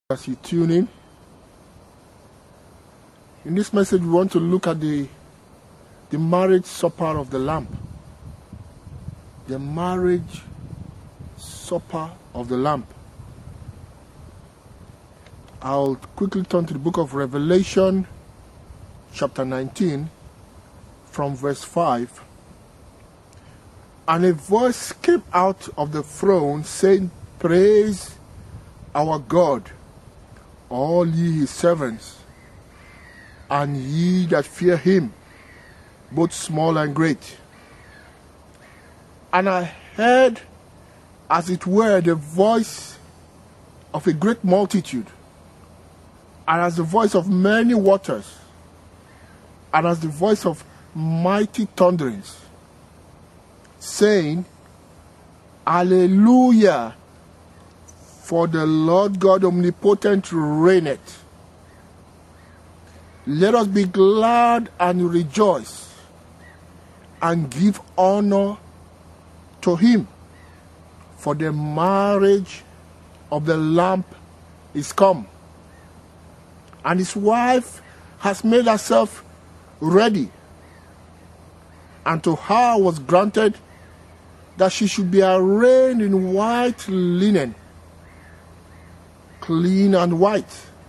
As you tune in this message we want to look at the marriage supper of the Lamb. The marriage supper of the Lamb. I'll quickly turn to the book of Revelation, chapter 19, from verse 5. And a voice came out of the throne saying, "Praise our God, all ye his servants, and ye that fear him, both small and great." And I heard, as it were, the voice of a great multitude, and as the voice of many waters, and as the voice of mighty thunderings, saying, "Hallelujah, for the Lord God omnipotent reigneth. Let us be glad and rejoice, and give honor to him, for the marriage of the Lamb is come, and his wife has made herself ready. And to her was granted that she should be arrayed in white linen, clean and white.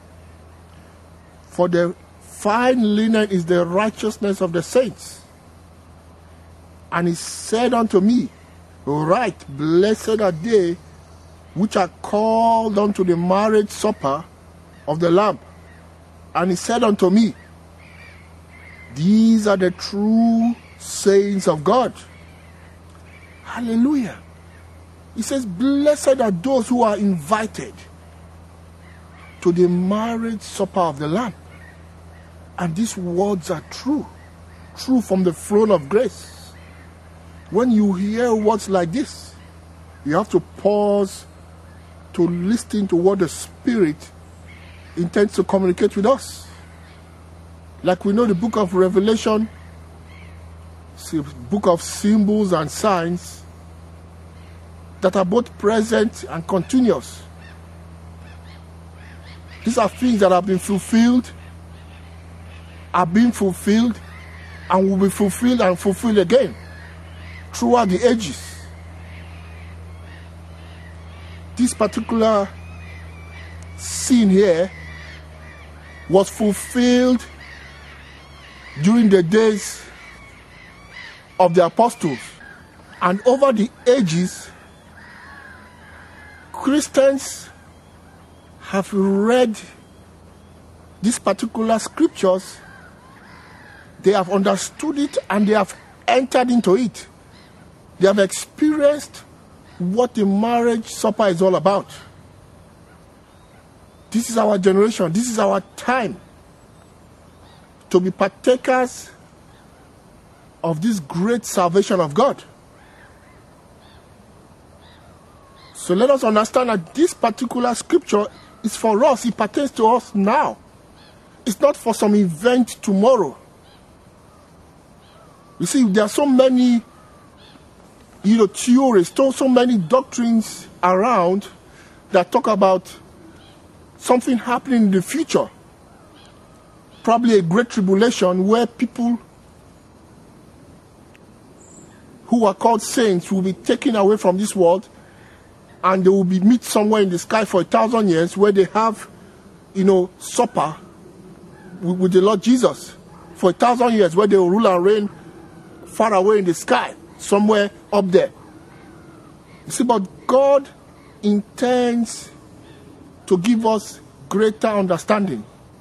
For the fine linen is the righteousness of the saints. And he said unto me, Right, blessed are they which are called unto the marriage supper of the Lamb. And he said unto me, These are the true sayings of God." Hallelujah. He says, blessed are those who are invited to the marriage supper of the Lamb. And these words are true from the throne of grace. When you hear words like this, you have to pause to listen to what the Spirit intends to communicate with us. Like we know the book of Revelation, it's a book of symbols and signs that are both present and continuous. These are things that have been fulfilled, are being fulfilled, and will be fulfilled and fulfilled again throughout the ages. This particular scene here was fulfilled during the days of the apostles, and over the ages, Christians have read these particular scriptures, they have understood it, and they have entered into it. They have experienced what the marriage supper is all about. This is our generation, this is our time to be partakers of this great salvation of God. So let us understand that this particular scripture is for us. It pertains to us now. It's not for some event tomorrow. You see, there are so many theories, so many doctrines around that talk about something happening in the future. Probably a great tribulation where people who are called saints will be taken away from this world, and they will be meet somewhere in the sky for 1,000 years where they have, supper with the Lord Jesus for 1,000 years, where they will rule and reign far away in the sky, somewhere up there. You see, but God intends to give us greater understanding,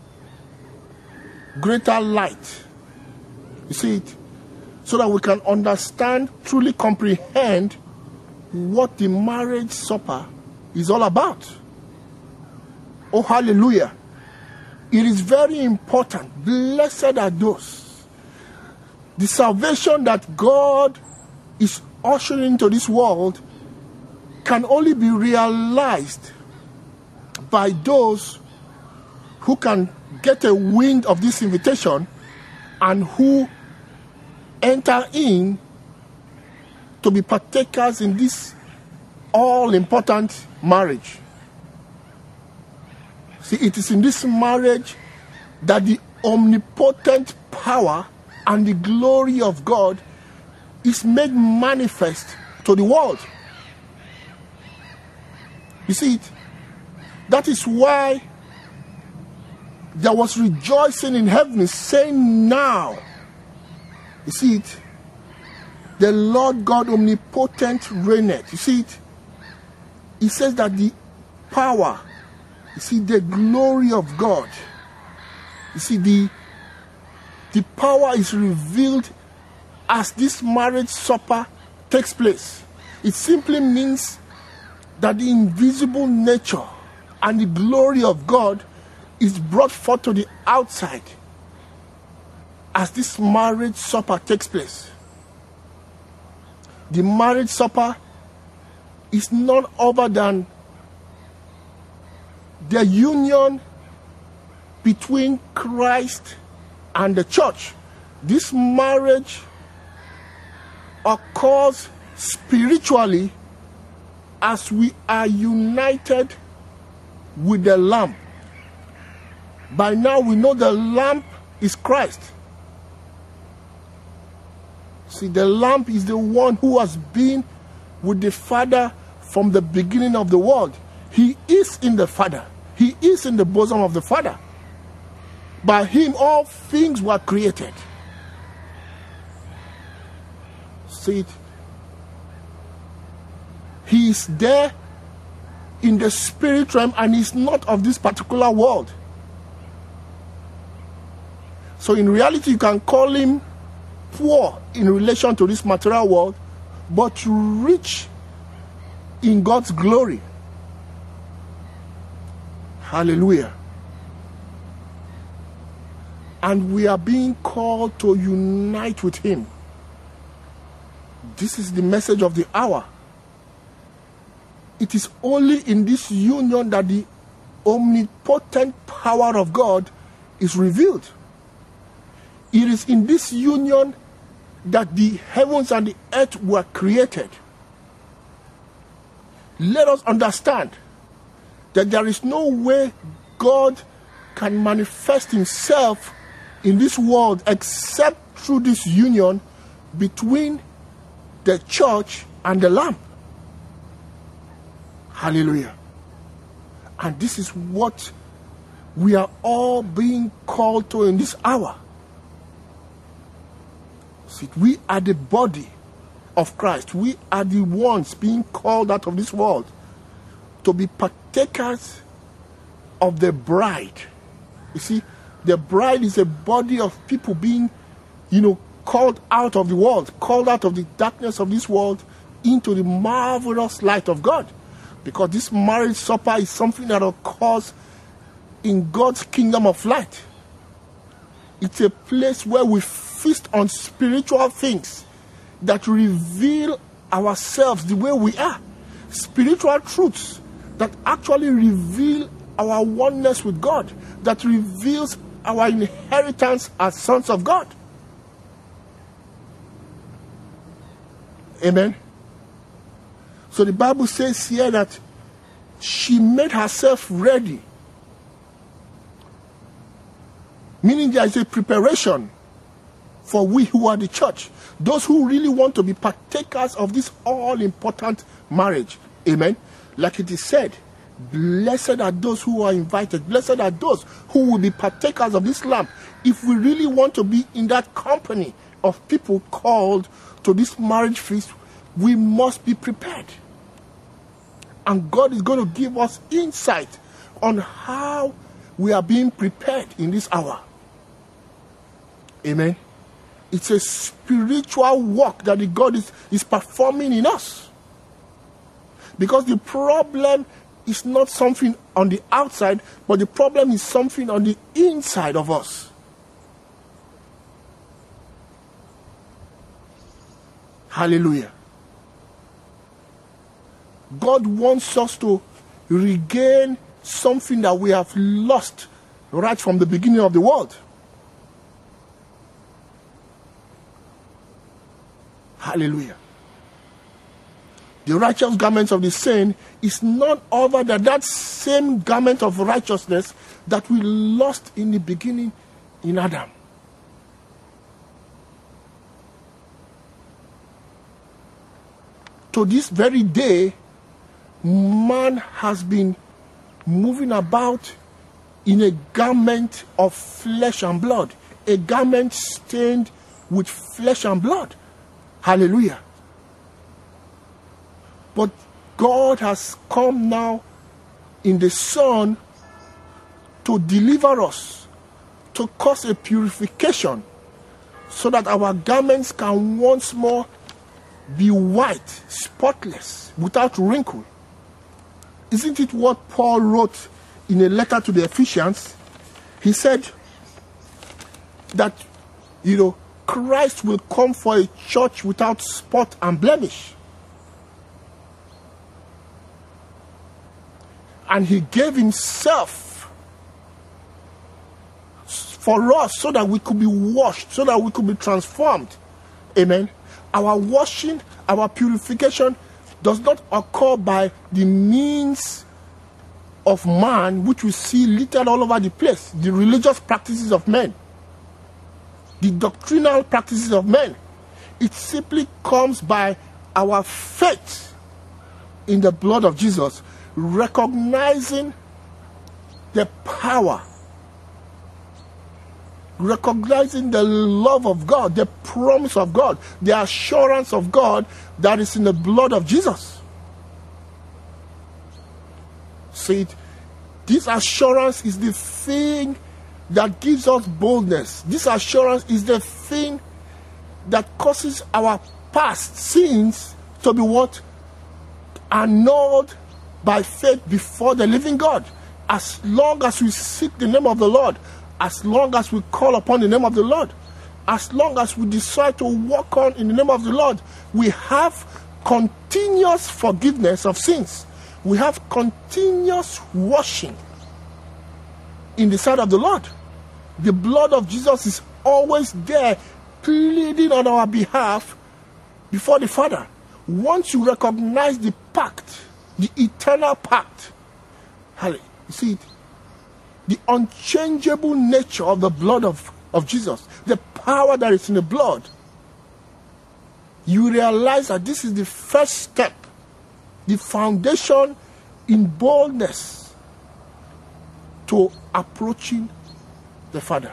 greater light. You see it? So that we can understand, truly comprehend what the marriage supper is all about. Oh, hallelujah. It is very important. Blessed are those. The salvation that God is ushering into this world can only be realized by those who can get a wind of this invitation and who enter in to be partakers in this all-important marriage. See, it is in this marriage that the omnipotent power and the glory of God is made manifest to the world. You see it? That is why there was rejoicing in heaven, saying now. You see it? The Lord God omnipotent reigneth. You see it? He says that the power, you see, the glory of God, you see, the power is revealed as this marriage supper takes place. It simply means that the invisible nature and the glory of God is brought forth to the outside as this marriage supper takes place. The marriage supper is none other than the union between Christ and the church. This marriage occurs spiritually as we are united with the Lamb. By now we know the Lamb is Christ. See, the Lamb is the one who has been with the Father from the beginning of the world. He is in the Father. He is in the bosom of the Father. By him all things were created. See it? He is there in the spirit realm and is not of this particular world. So in reality, you can call him poor in relation to this material world, but rich in God's glory. Hallelujah. And we are being called to unite with him. This is the message of the hour. It is only in this union that the omnipotent power of God is revealed. It is in this union that the heavens and the earth were created. Let us understand that there is no way God can manifest himself in this world except through this union between the church and the Lamb. Hallelujah. And this is what we are all being called to in this hour. See, we are the body of Christ. We are the ones being called out of this world to be partakers of the bride. You see, the bride is a body of people being, called out of the world, called out of the darkness of this world into the marvelous light of God. Because this marriage supper is something that occurs in God's kingdom of light. It's a place where we feast on spiritual things that reveal ourselves the way we are. Spiritual truths that actually reveal our oneness with God, that reveals our inheritance as sons of God. Amen. So the Bible says here that she made herself ready. Meaning there is a preparation for we who are the church. Those who really want to be partakers of this all-important marriage. Amen. Like it is said, blessed are those who are invited. Blessed are those who will be partakers of this lamb. If we really want to be in that company of people called to this marriage feast, we must be prepared. And God is going to give us insight on how we are being prepared in this hour. Amen. It's a spiritual work that the God is performing in us. Because the problem is not something on the outside, but the problem is something on the inside of us. Hallelujah. God wants us to regain something that we have lost right from the beginning of the world. Hallelujah. The righteous garments of the saint is none other than that same garment of righteousness that we lost in the beginning in Adam. To this very day, man has been moving about in a garment of flesh and blood, a garment stained with flesh and blood. Hallelujah. But God has come now in the Son to deliver us, to cause a purification, so that our garments can once more be white, spotless, without wrinkle. Isn't it what Paul wrote in a letter to the Ephesians? He said that, Christ will come for a church without spot and blemish. And he gave himself for us so that we could be washed, so that we could be transformed. Amen. Our washing, our purification does not occur by the means of man, which we see littered all over the place. The religious practices of men, the doctrinal practices of men. It simply comes by our faith in the blood of Jesus, recognizing the power, recognizing the love of God, the promise of God, the assurance of God that is in the blood of Jesus. See it? This assurance is the thing that gives us boldness. This assurance is the thing that causes our past sins to be what? Annulled by faith before the living God. As long as we seek the name of the Lord, as long as we call upon the name of the Lord, as long as we decide to walk on in the name of the Lord, we have continuous forgiveness of sins. We have continuous washing in the sight of the Lord. The blood of Jesus is always there, pleading on our behalf before the Father. Once you recognize the pact, the eternal pact, you see it, the unchangeable nature of the blood of Jesus, the power that is in the blood, you realize that this is the first step, the foundation in boldness to approaching the Father.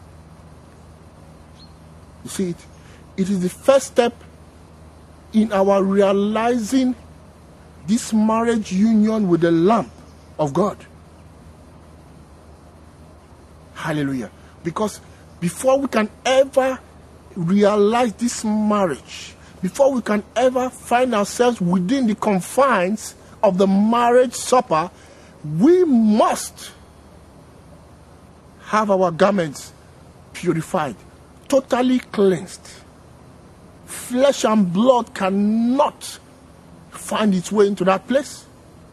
You see it? It is the first step in our realizing this marriage union with the Lamb of God. Hallelujah. Because before we can ever realize this marriage, before we can ever find ourselves within the confines of the marriage supper, we must have our garments purified, totally cleansed. Flesh and blood cannot find its way into that place.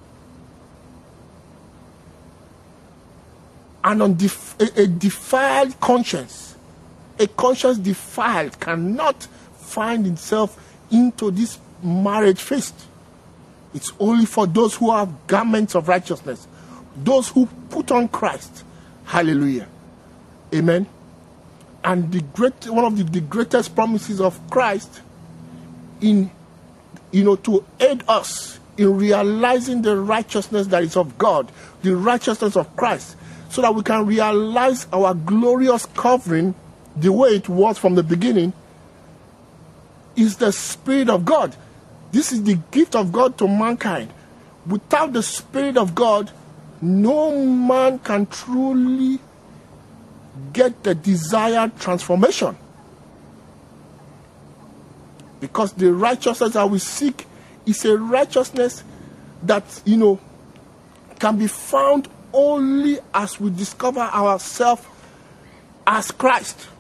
And on a defiled conscience, a conscience defiled, cannot find itself into this marriage feast. It's only for those who have garments of righteousness, those who put on Christ. Hallelujah. Amen. And one of the greatest promises of Christ in, to aid us in realizing the righteousness that is of God, the righteousness of Christ, so that we can realize our glorious covering the way it was from the beginning, is the Spirit of God. This is the gift of God to mankind. Without the Spirit of God, no man can truly get the desired transformation. Because the righteousness that we seek is a righteousness that, can be found only as we discover ourselves as Christ.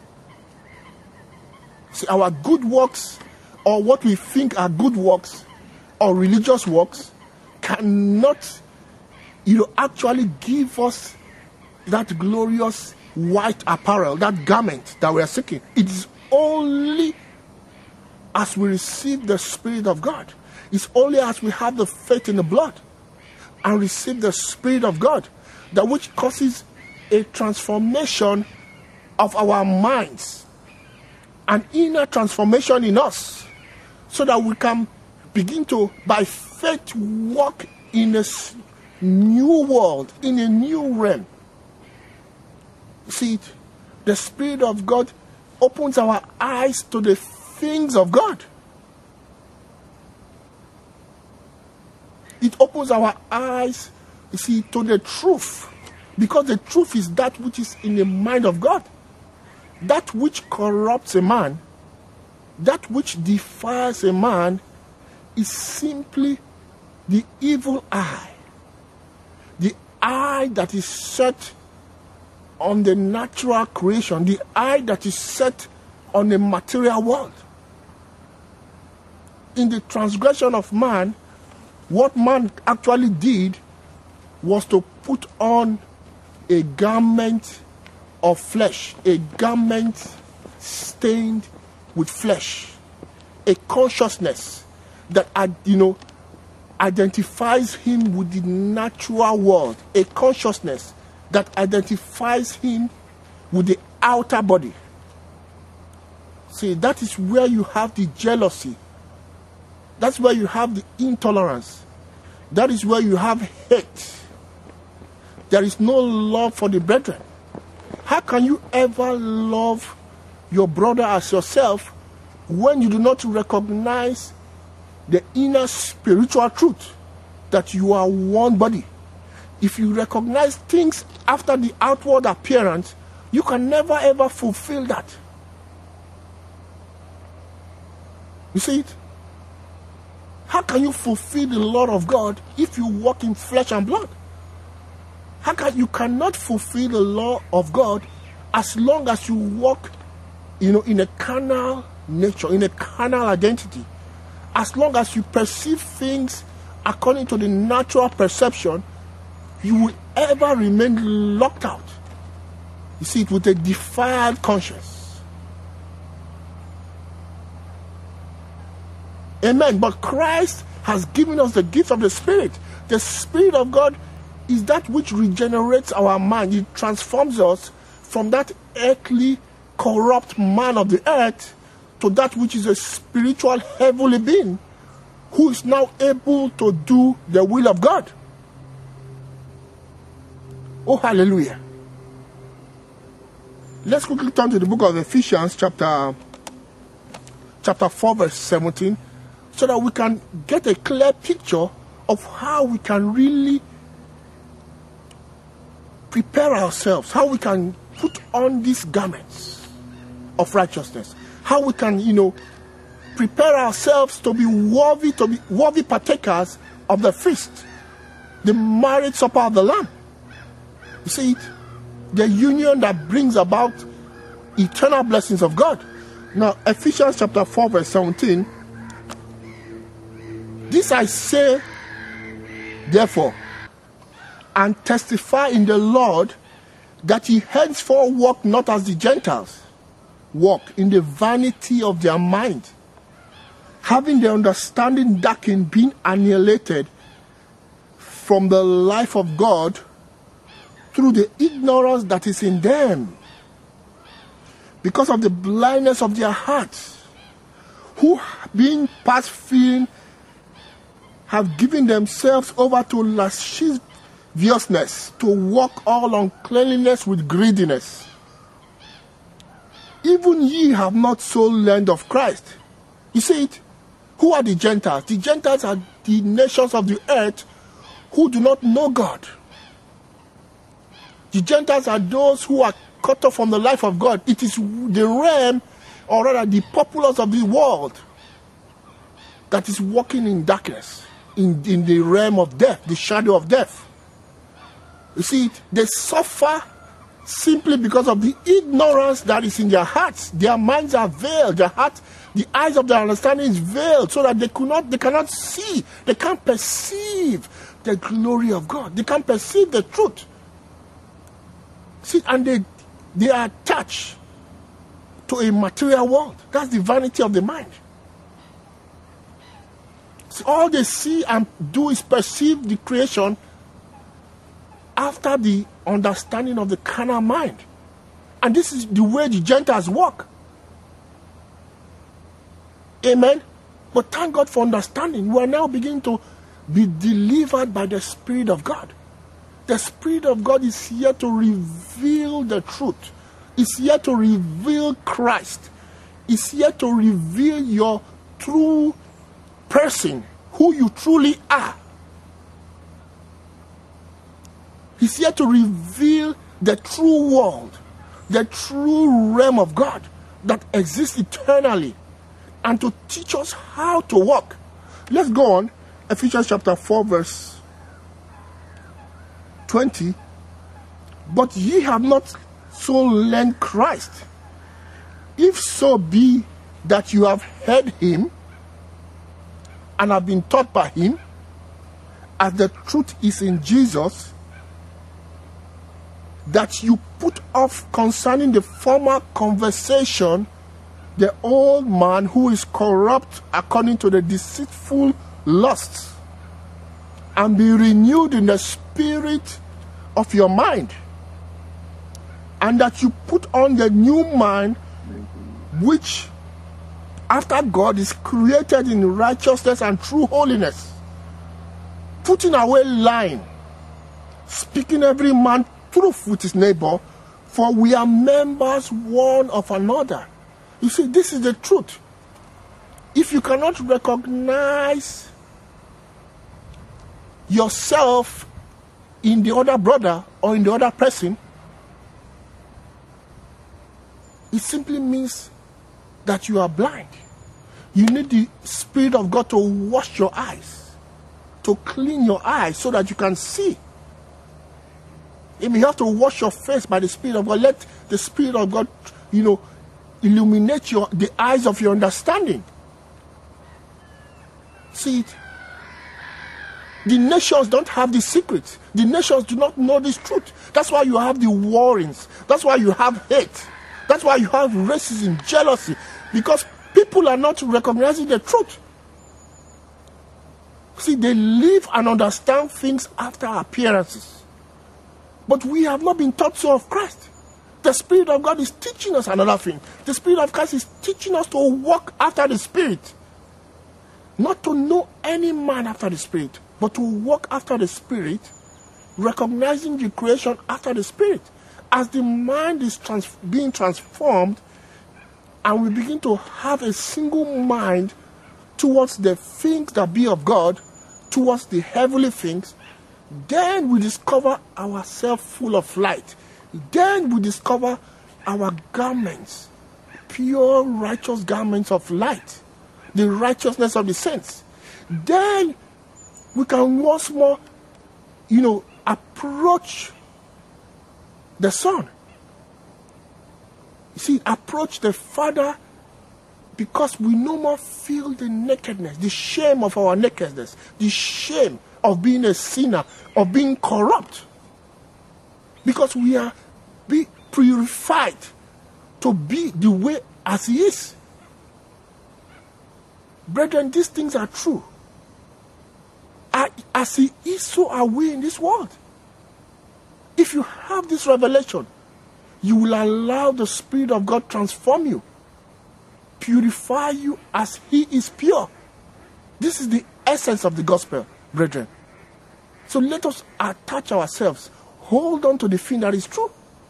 See, our good works, or what we think are good works, or religious works, cannot, actually give us that glorious white apparel, that garment that we are seeking. It is only as we receive the Spirit of God. It's only as we have the faith in the blood and receive the Spirit of God that which causes a transformation of our minds, an inner transformation in us, so that we can begin to, by faith, walk in a new world, in a new realm. See it? The Spirit of God opens our eyes to the things of God. It opens our eyes, you see, to the truth. Because the truth is that which is in the mind of God. That which corrupts a man, that which defiles a man, is simply the evil eye. The eye that is set on the natural creation, the eye that is set on the material world. In the transgression of man, what man actually did was to put on a garment of flesh, a garment stained with flesh, a consciousness that identifies him with the natural world, a consciousness that identifies him with the outer body. See, that is where you have the jealousy. That's where you have the intolerance. That is where you have hate. There is no love for the brethren. How can you ever love your brother as yourself when you do not recognize the inner spiritual truth that you are one body? If you recognize things after the outward appearance, you can never ever fulfill that. You see it? How can you fulfill the law of God if you walk in flesh and blood? You cannot fulfill the law of God as long as you walk, in a carnal nature, in a carnal identity. As long as you perceive things according to the natural perception, you will ever remain locked out. You see it, with a defiled conscience. Amen. But Christ has given us the gift of the Spirit. The Spirit of God is that which regenerates our mind. It transforms us from that earthly, corrupt man of the earth to that which is a spiritual heavenly being who is now able to do the will of God. Oh, hallelujah. Let's quickly turn to the book of Ephesians, chapter 4, verse 17, so that we can get a clear picture of how we can really prepare ourselves, how we can put on these garments of righteousness, how we can, prepare ourselves to be worthy partakers of the feast, the marriage supper of the Lamb. You see it? The union that brings about eternal blessings of God. Now, Ephesians chapter 4, verse 17. This I say, therefore, and testify in the Lord, that ye henceforth walk not as the Gentiles walk, in the vanity of their mind, having their understanding darkened, being annihilated from the life of God through the ignorance that is in them, because of the blindness of their hearts, who being past feeling have given themselves over to lasciviousness, to walk all uncleanliness with greediness. Even ye have not so learned of Christ. You see it? Who are the Gentiles? The Gentiles are the nations of the earth who do not know God. The Gentiles are those who are cut off from the life of God. It is the realm, or rather the populace of the world, that is walking in darkness, in the realm of death, the shadow of death. You see it? They suffer simply because of the ignorance that is in their hearts. Their minds are veiled. Their heart, the eyes of their understanding is veiled, so that they cannot see, they can't perceive the glory of God. They can't perceive the truth. See, and they are attached to a material world. That's the vanity of the mind. All they see and do is perceive the creation after the understanding of the carnal mind. And this is the way the Gentiles walk. Amen. But thank God for understanding. We are now beginning to be delivered by the Spirit of God. The Spirit of God is here to reveal the truth. It's here to reveal Christ. It's here to reveal your true person, who you truly are. He's here to reveal the true world, the true realm of God that exists eternally, and to teach us how to walk. Let's go on. Ephesians chapter 4 verse 20. But ye have not so learned Christ, if so be that you have heard him and have been taught by him, as the truth is in Jesus, that you put off concerning the former conversation the old man who is corrupt according to the deceitful lusts, and be renewed in the spirit of your mind, and that you put on the new mind, which after God is created in righteousness and true holiness. Putting away lying, speaking every man truth with his neighbor, for we are members one of another. You see, this is the truth. If you cannot recognize yourself in the other brother or in the other person, it simply means that you are blind. You need the Spirit of God to wash your eyes, to clean your eyes so that you can see. You may have to wash your face by the Spirit of God. Let the Spirit of God, illuminate the eyes of your understanding. See it? The nations don't have the secrets. The nations do not know this truth. That's why you have the warrings. That's why you have hate. That's why you have racism, jealousy. Because people are not recognizing the truth. See, they live and understand things after appearances. But we have not been taught so of Christ. The Spirit of God is teaching us another thing. The Spirit of Christ is teaching us to walk after the Spirit. Not to know any man after the Spirit, but to walk after the Spirit, recognizing the creation after the Spirit. As the mind is being transformed, and we begin to have a single mind towards the things that be of God, towards the heavenly things, then we discover ourselves full of light. Then we discover our garments, pure righteous garments of light, the righteousness of the saints. Then we can once more, approach the Son. You see, approach the Father, because we no more feel the nakedness, the shame of our nakedness, the shame of being a sinner, of being corrupt. Because we are being purified to be the way as He is. Brethren, these things are true. As He is, so are we in this world. If you have this revelation, you will allow the Spirit of God transform you, purify you as He is pure. This is the essence of the gospel, brethren. So let us attach ourselves, hold on to the thing that is true.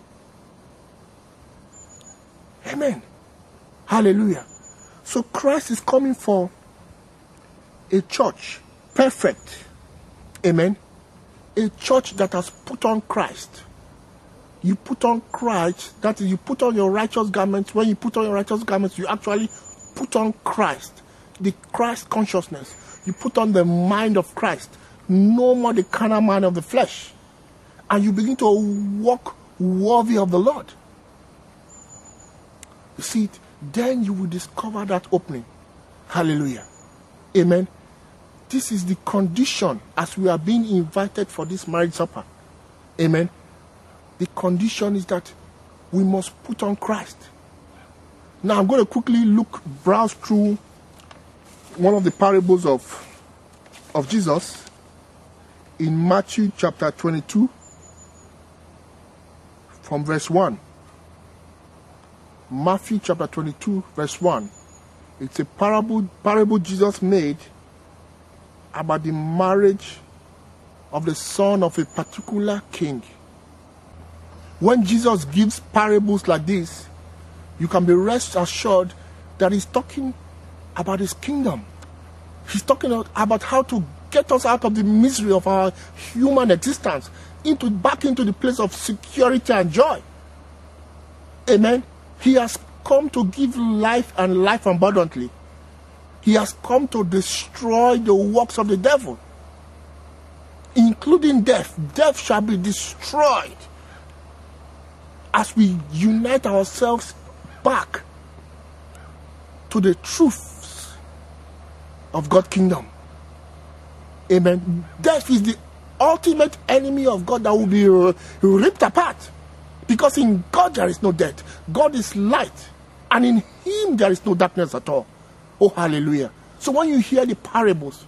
Amen. Hallelujah. So Christ is coming for a church, perfect. Amen. A church that has put on Christ. You put on Christ, that is, you put on your righteous garments. When you put on your righteous garments, you actually put on Christ, the Christ consciousness. You put on the mind of Christ. No more the carnal mind of the flesh. And you begin to walk worthy of the Lord. You see it? Then you will discover that opening. Hallelujah. Amen. This is the condition as we are being invited for this marriage supper. Amen. The condition is that we must put on Christ. Now I'm going to quickly browse through one of the parables of of Jesus in Matthew chapter 22 from verse 1. Matthew chapter 22 verse 1. It's a parable Jesus made about the marriage of the son of a particular king. When Jesus gives parables like this, you can be rest assured that he's talking about his kingdom. He's talking about how to get us out of the misery of our human existence back into the place of security and joy. Amen. He has come to give life and life abundantly. He has come to destroy the works of the devil, including death. Death shall be destroyed as we unite ourselves back to the truths of God's kingdom. Amen. Death is the ultimate enemy of God that will be ripped apart, because in God there is no death. God is light, and in him there is no darkness at all. Oh, hallelujah. So when you hear the parables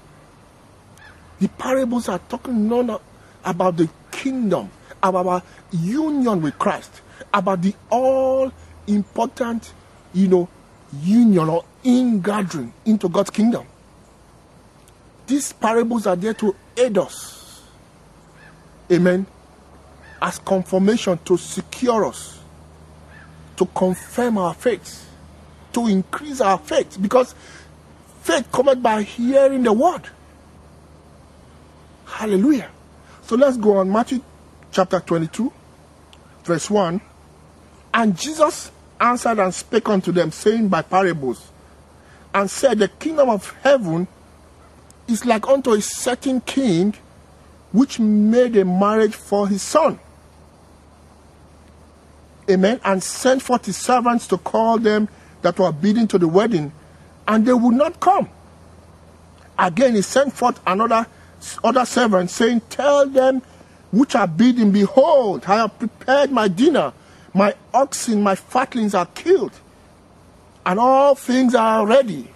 are talking none about the kingdom, about our union with Christ, about the all-important, union or ingathering into God's kingdom. These parables are there to aid us. Amen. As confirmation, to secure us, to confirm our faith, to increase our faith, because faith cometh by hearing the word. Hallelujah. So let's go on. Matthew chapter 22, verse 1. And Jesus answered and spake unto them, saying by parables, and said, the kingdom of heaven is like unto a certain king, which made a marriage for his son. Amen. And sent forth his servants to call them that were bidden to the wedding, and they would not come. Again he sent forth other servants, saying, tell them which are bidden, behold, I have prepared my dinner. My oxen, my fatlings are killed, and all things are ready.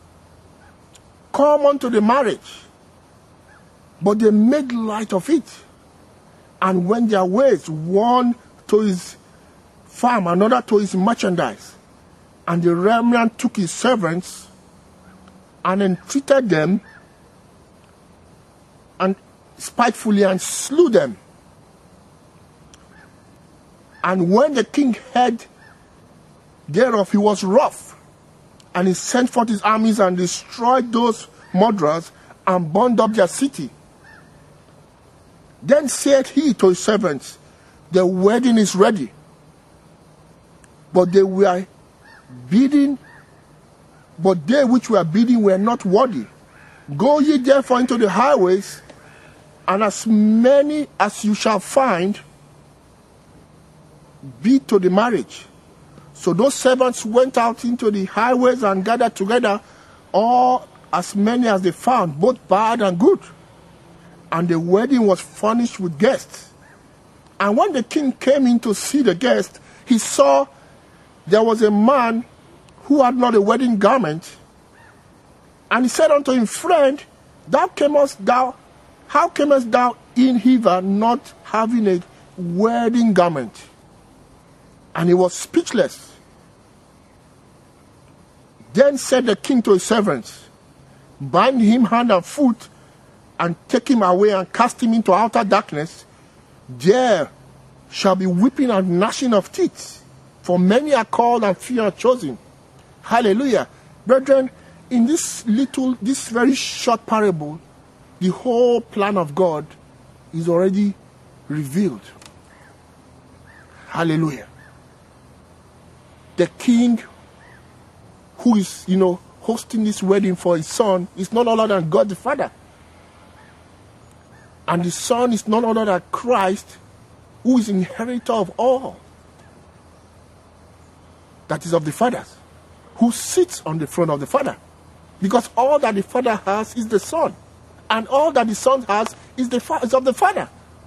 Come unto the marriage. But they made light of it, and went their ways, one to his farm, another to his merchandise. And the remnant took his servants and entreated them and spitefully, and slew them. And when the king heard thereof, he was wroth, and he sent forth his armies and destroyed those murderers and burned up their city. Then said he to his servants, the wedding is ready, but they which were bidden were not worthy. Go ye therefore into the highways, and as many as you shall find, bid to the marriage. So those servants went out into the highways and gathered together all as many as they found, both bad and good. And the wedding was furnished with guests. And when the king came in to see the guests, he saw there was a man who had not a wedding garment. And he said unto him, friend, how camest thou in hither not having a wedding garment? And he was speechless. Then said the king to his servants, bind him hand and foot, and take him away and cast him into outer darkness. There shall be weeping and gnashing of teeth, for many are called and few are chosen. Hallelujah. Brethren, in this very short parable, the whole plan of God is already revealed. Hallelujah. The king who is, hosting this wedding for his son is none other than God the Father. And the Son is none other than Christ, who is inheritor of all that is of the Father, who sits on the throne of the Father. Because all that the Father has is the Son, and all that the Son has is of the Father.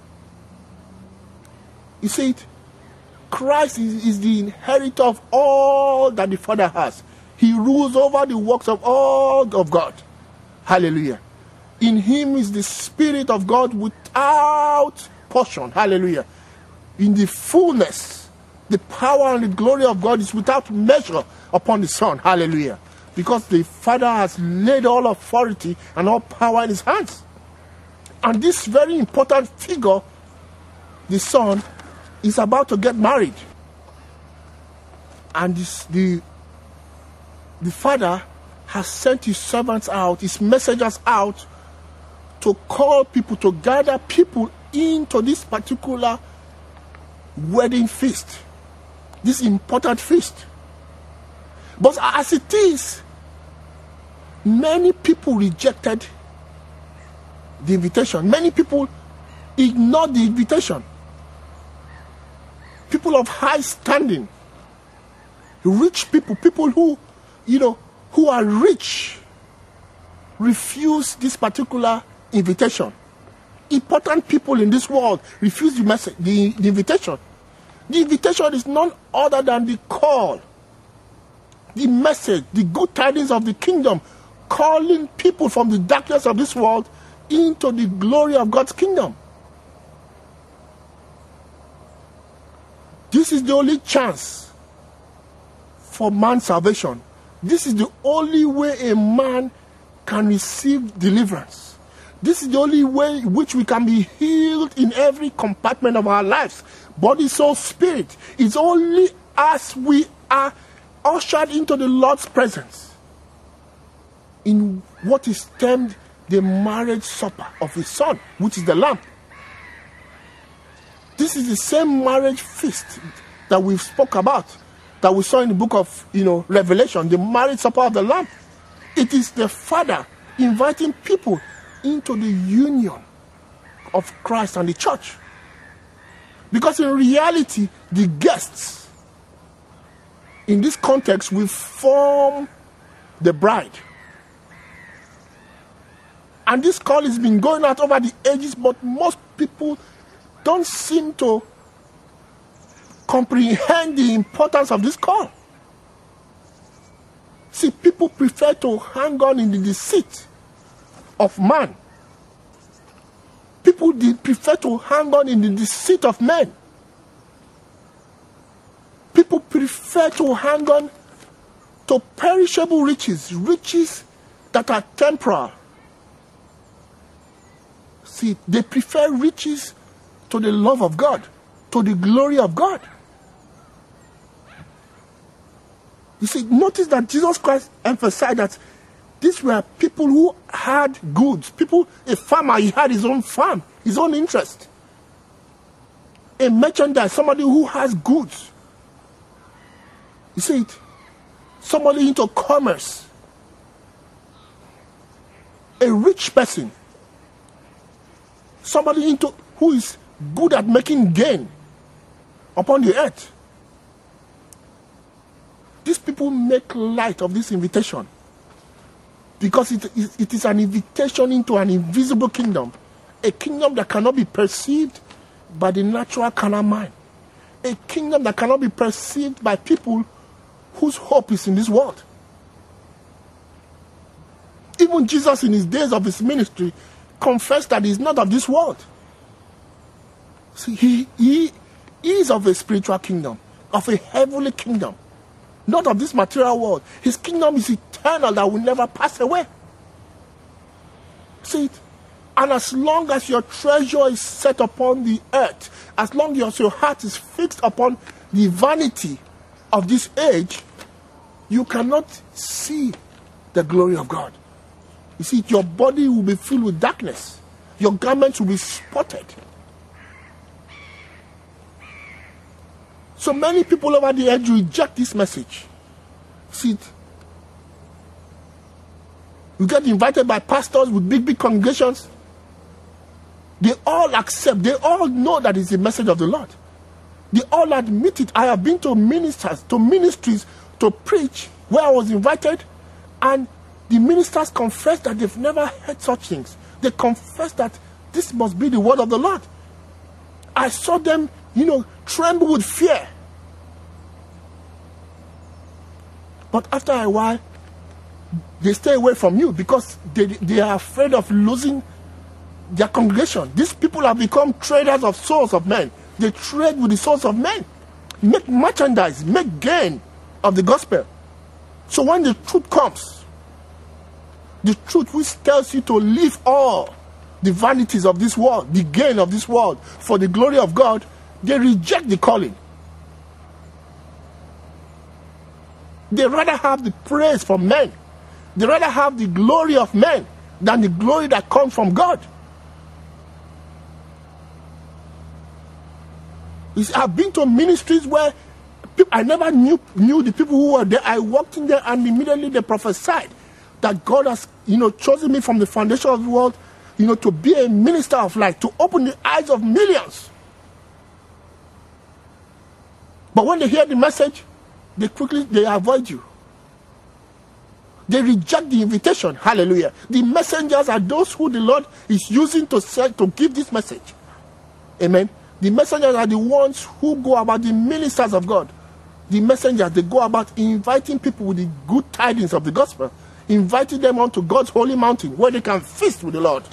You see it? Christ is the inheritor of all that the Father has. He rules over the works of all of God. Hallelujah. In him is the Spirit of God without portion. Hallelujah. In the fullness, the power and the glory of God is without measure upon the Son. Hallelujah. Because the Father has laid all authority and all power in his hands. And this very important figure, the Son, is about to get married. And the Father has sent his servants out, his messengers out, to call people, to gather people into this particular wedding feast, this important feast. But as it is, many people rejected the invitation. Many people ignored the invitation. People of high standing, rich people, people who, who are rich, refuse this particular invitation. Important people in this world refuse the message, the invitation. The invitation is none other than the call, the message, the good tidings of the kingdom, calling people from the darkness of this world into the glory of God's kingdom. This is the only chance for man's salvation. This is the only way a man can receive deliverance. This is the only way in which we can be healed in every compartment of our lives. Body, soul, spirit. It's only as we are ushered into the Lord's presence in what is termed the marriage supper of his Son, which is the Lamb. This is the same marriage feast that we've spoke about, that we saw in the book of Revelation, the marriage supper of the Lamb. It is the Father inviting people into the union of Christ and the church. Because in reality, the guests in this context will form the bride. And this call has been going out over the ages, but most people don't seem to comprehend the importance of this call. See, people prefer to hang on in the deceit of man. People prefer to hang on in the deceit of men. People prefer to hang on to perishable riches, riches that are temporal. See, they prefer riches to the love of God, to the glory of God. You see, notice that Jesus Christ emphasized that these were people who had goods. A farmer, he had his own farm, his own interest. A merchandise, somebody who has goods. You see it? Somebody into commerce. A rich person. Somebody who is good at making gain upon the earth. These people make light of this invitation because it is an invitation into an invisible kingdom, a kingdom that cannot be perceived by the natural carnal mind, a kingdom that cannot be perceived by people whose hope is in this world. Even Jesus, in his days of his ministry, confessed that he is not of this world. See, he is of a spiritual kingdom, of a heavenly kingdom, not of this material world. His kingdom is eternal, that will never pass away. See it? And as long as your treasure is set upon the earth, as long as your heart is fixed upon the vanity of this age, you cannot see the glory of God. You see, your body will be filled with darkness. Your garments will be spotted. So many people over the edge reject this message. See, you get invited by pastors with big congregations. They all accept, they all know that it's the message of the Lord. They all admit it. I have been to ministries to preach where I was invited, and the ministers confess that they've never heard such things. They confess that this must be the word of the Lord. I saw them, tremble with fear. But after a while, they stay away from you because they are afraid of losing their congregation. These people have become traders of souls of men. They trade with the souls of men, make merchandise, make gain of the gospel. So when the truth comes, the truth which tells you to leave all the vanities of this world, the gain of this world, for the glory of God, they reject the calling. They rather have the praise from men. They rather have the glory of men than the glory that comes from God. You see, I've been to ministries where I never knew the people who were there. I walked in there and immediately they prophesied that God has, chosen me from the foundation of the world, to be a minister of light, to open the eyes of millions. But when they hear the message, they avoid you. They reject the invitation. Hallelujah. The messengers are those who the Lord is using to give this message. Amen. The messengers are the ones who go about, the ministers of God. The messengers, they go about inviting people with the good tidings of the gospel, inviting them onto God's holy mountain where they can feast with the Lord.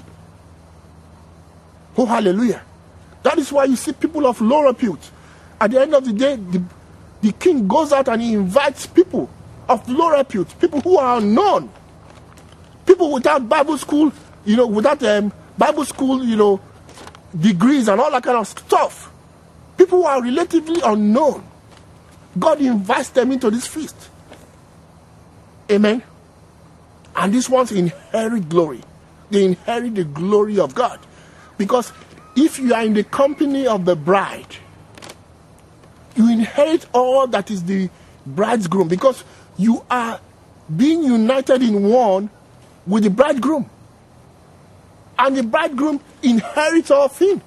Oh, hallelujah. That is why you see people of low repute. At the end of the day, the king goes out and he invites people of low repute, people who are unknown, people without Bible school, without Bible school, degrees and all that kind of stuff. People who are relatively unknown. God invites them into this feast. Amen. And these ones inherit glory. They inherit the glory of God. Because if you are in the company of the bride, you inherit all that is the bridegroom, because you are being united in one with the bridegroom. And the bridegroom inherits all things.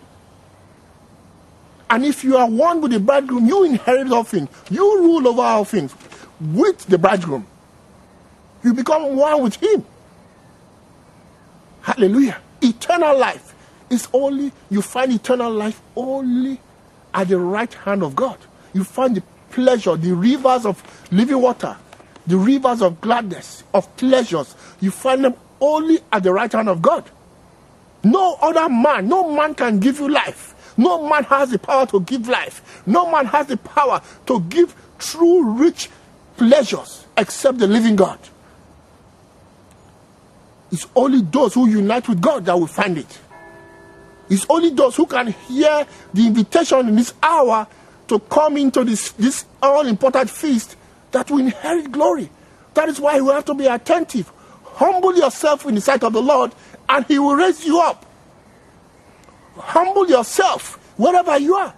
And if you are one with the bridegroom, you inherit all things. You rule over all things with the bridegroom. You become one with him. Hallelujah. Eternal life is only, you find eternal life only at the right hand of God. You find the pleasure, the rivers of living water, the rivers of gladness, of pleasures. You find them only at the right hand of God. No other man, no man can give you life. No man has the power to give life. No man has the power to give true, rich pleasures except the living God. It's only those who unite with God that will find it. It's only those who can hear the invitation in this hour to come into this all-important feast that will inherit glory. That is why we have to be attentive. Humble yourself in the sight of the Lord and he will raise you up. Humble yourself wherever you are.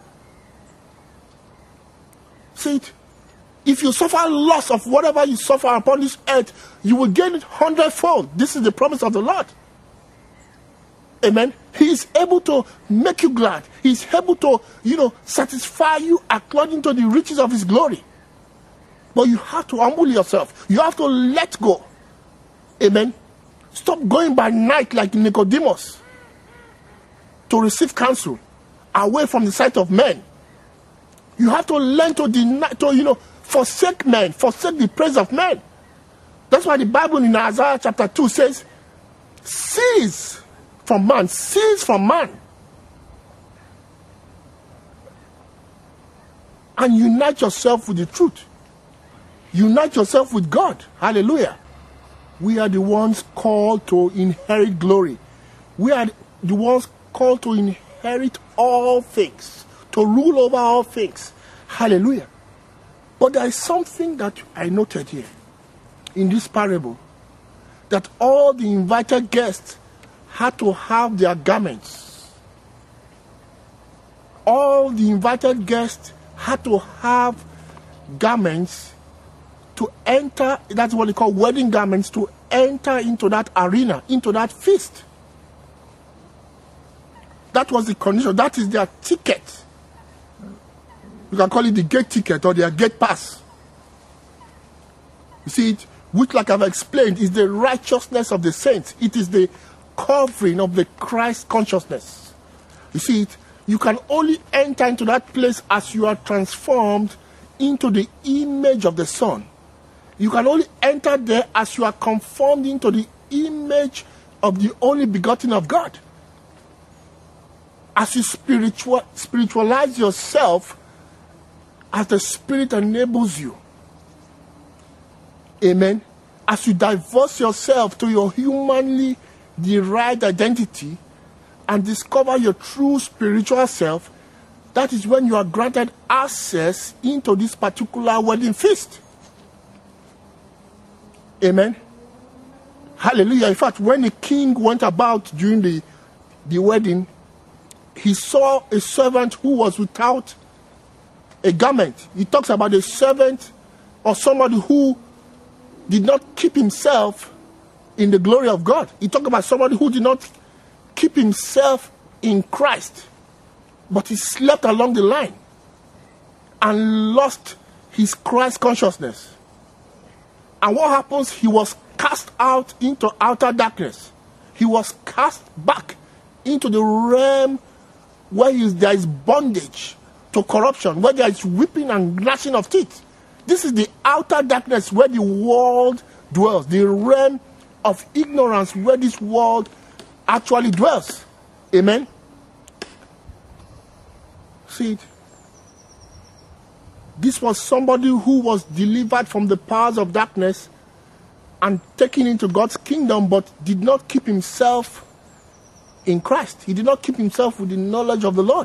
See it? If you suffer loss of whatever you suffer upon this earth, you will gain it 100-fold. This is the promise of the Lord. Amen. He is able to make you glad. He is able to, satisfy you according to the riches of his glory. But you have to humble yourself. You have to let go. Amen. Stop going by night like Nicodemus to receive counsel away from the sight of men. You have to learn to deny, forsake men, forsake the praise of men. That's why the Bible in Isaiah chapter 2 says, cease from man, cease from man. And unite yourself with the truth. Unite yourself with God. Hallelujah. We are the ones called to inherit glory. We are the ones called to inherit all things, to rule over all things. Hallelujah. But there is something that I noted here in this parable, that all the invited guests had to have their garments. All the invited guests had to have garments to enter, that's what they call wedding garments, to enter into that arena, into that feast. That was the condition. That is their ticket. You can call it the gate ticket or their gate pass. You see it? Which, like I've explained, is the righteousness of the saints. It is the covering of the Christ consciousness. You see it? You can only enter into that place as you are transformed into the image of the Son. You can only enter there as you are conformed into the image of the only begotten of God. As you spiritualize yourself as the Spirit enables you. Amen. As you divorce yourself to your humanly derived identity and discover your true spiritual self, that is when you are granted access into this particular wedding feast. Amen. Hallelujah. In fact, when the king went about during the wedding, he saw a servant who was without a garment. He talks about a servant or somebody who did not keep himself in the glory of God. He talked about somebody who did not keep himself in Christ, but he slept along the line and lost his Christ consciousness. And what happens? He was cast out into outer darkness. He was cast back into the realm where there is bondage to corruption, where there is weeping and gnashing of teeth. This is the outer darkness where the world dwells, the realm of ignorance where this world actually dwells. Amen? See it? This was somebody who was delivered from the powers of darkness and taken into God's kingdom, but did not keep himself in Christ. He did not keep himself with the knowledge of the Lord.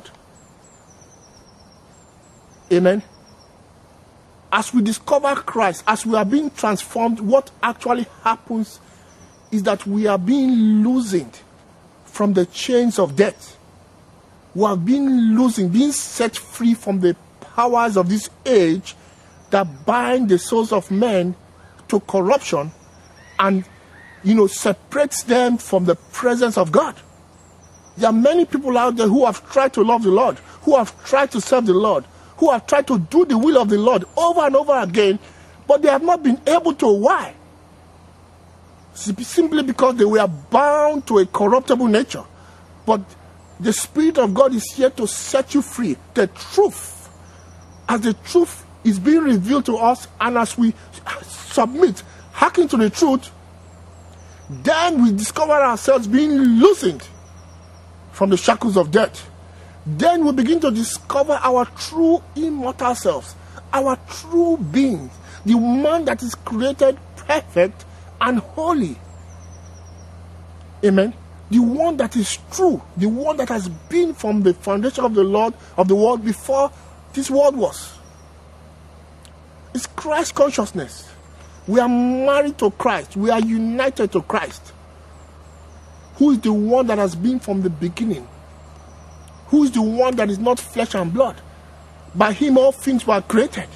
Amen. As we discover Christ, as we are being transformed, what actually happens is that we are being loosened from the chains of death. We are being loosened, being set free from the powers of this age that bind the souls of men to corruption and, separates them from the presence of God. There are many people out there who have tried to love the Lord, who have tried to serve the Lord, who have tried to do the will of the Lord over and over again, but they have not been able to. Why? Simply because they were bound to a corruptible nature. But the Spirit of God is here to set you free. The truth, as the truth is being revealed to us, and as we submit, hearken to the truth, then we discover ourselves being loosened from the shackles of death. Then we begin to discover our true immortal selves, our true being, the man that is created perfect and holy. Amen. The one that is true, the one that has been from the foundation of the Lord of the world before this world was. It's Christ consciousness. We are married to Christ. We are united to Christ, who is the one that has been from the beginning, who is the one that is not flesh and blood. By him all things were created.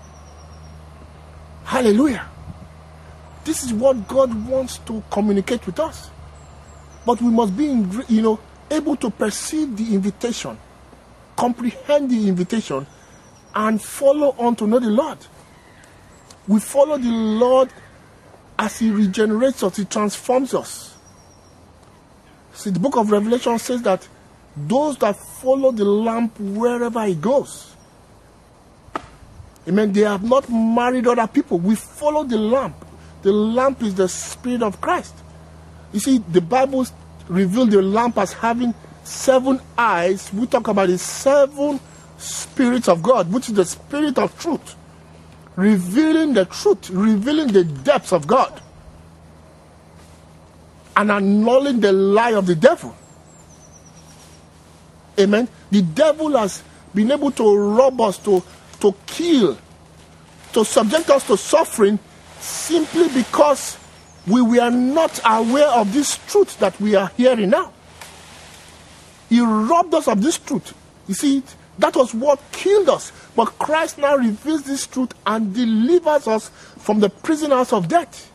Hallelujah. This is what God wants to communicate with us. But we must be, able to perceive the invitation, comprehend the invitation, and follow on to know the Lord. We follow the Lord as he regenerates us, he transforms us. See, the book of Revelation says that those that follow the lamp wherever he goes, amen, they have not married other people. We follow the lamp. The lamp is the Spirit of Christ. You see, the Bible revealed the lamp as having 7 eyes. We talk about the 7 spirits of God, which is the Spirit of truth, revealing the truth, revealing the depths of God, and annulling the lie of the devil. Amen. The devil has been able to rob us, to kill, to subject us to suffering, simply because we were not aware of this truth that we are hearing now. He robbed us of this truth. You see, that was what killed us. But Christ now reveals this truth and delivers us from the prison house of death.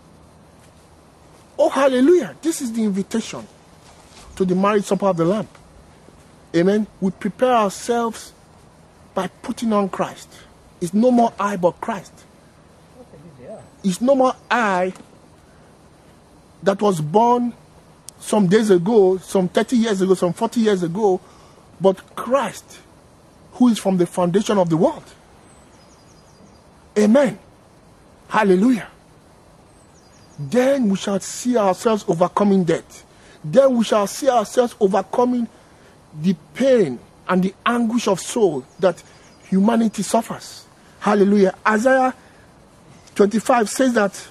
Oh, hallelujah. This is the invitation to the marriage supper of the Lamb. Amen. We prepare ourselves by putting on Christ. It's no more I but Christ. It's no more I that was born some days ago, some 30 years ago, some 40 years ago, but Christ, who is from the foundation of the world. Amen. Hallelujah. Then we shall see ourselves overcoming death. Then we shall see ourselves overcoming the pain and the anguish of soul that humanity suffers. Hallelujah. Isaiah 25 says that,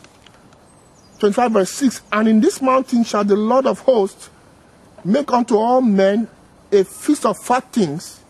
25 verse 6, and in this mountain shall the Lord of hosts make unto all men a feast of fat things,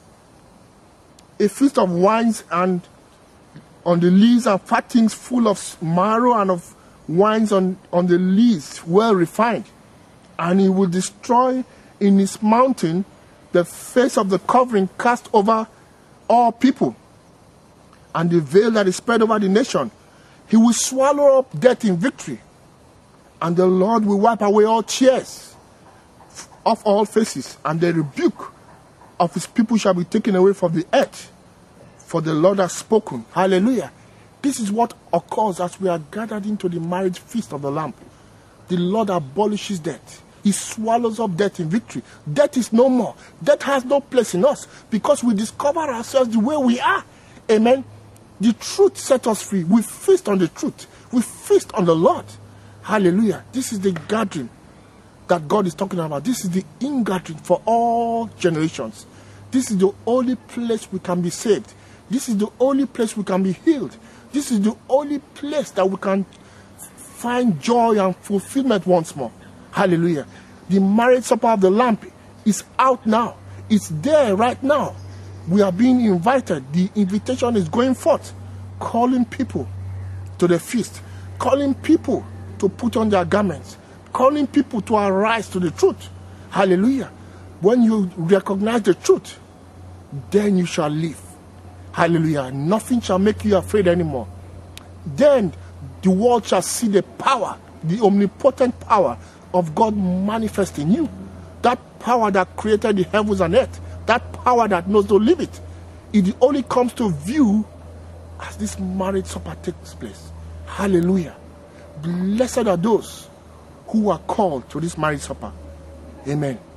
a feast of wines and on the lees, and fat things full of marrow, and of wines on the lees well refined. And he will destroy in his mountain the face of the covering cast over all people, and the veil that is spread over the nation. He will swallow up death in victory, and the Lord will wipe away all tears of all faces, and the rebuke of his people shall be taken away from the earth, for the Lord has spoken. Hallelujah. This is what occurs as we are gathered into the marriage feast of the Lamb. The Lord abolishes death. He swallows up death in victory. Death is no more. Death has no place in us, because we discover ourselves the way we are. Amen. The truth set us free. We feast on the truth. We feast on the Lord. Hallelujah. This is the gathering that God is talking about. This is the ingathering for all generations. This is the only place we can be saved. This is the only place we can be healed. This is the only place that we can find joy and fulfillment once more. Hallelujah. The marriage supper of the Lamb is out now. It's there right now. We are being invited. The invitation is going forth, calling people to the feast, calling people to put on their garments, calling people to arise to the truth. Hallelujah. When you recognize the truth, then you shall live. Hallelujah. Nothing shall make you afraid anymore. Then the world shall see the power, the omnipotent power of God manifest in you. That power that created the heavens and earth, that power that knows no limit. It only comes to view as this marriage supper takes place. Hallelujah. Blessed are those who are called to this marriage supper. Amen.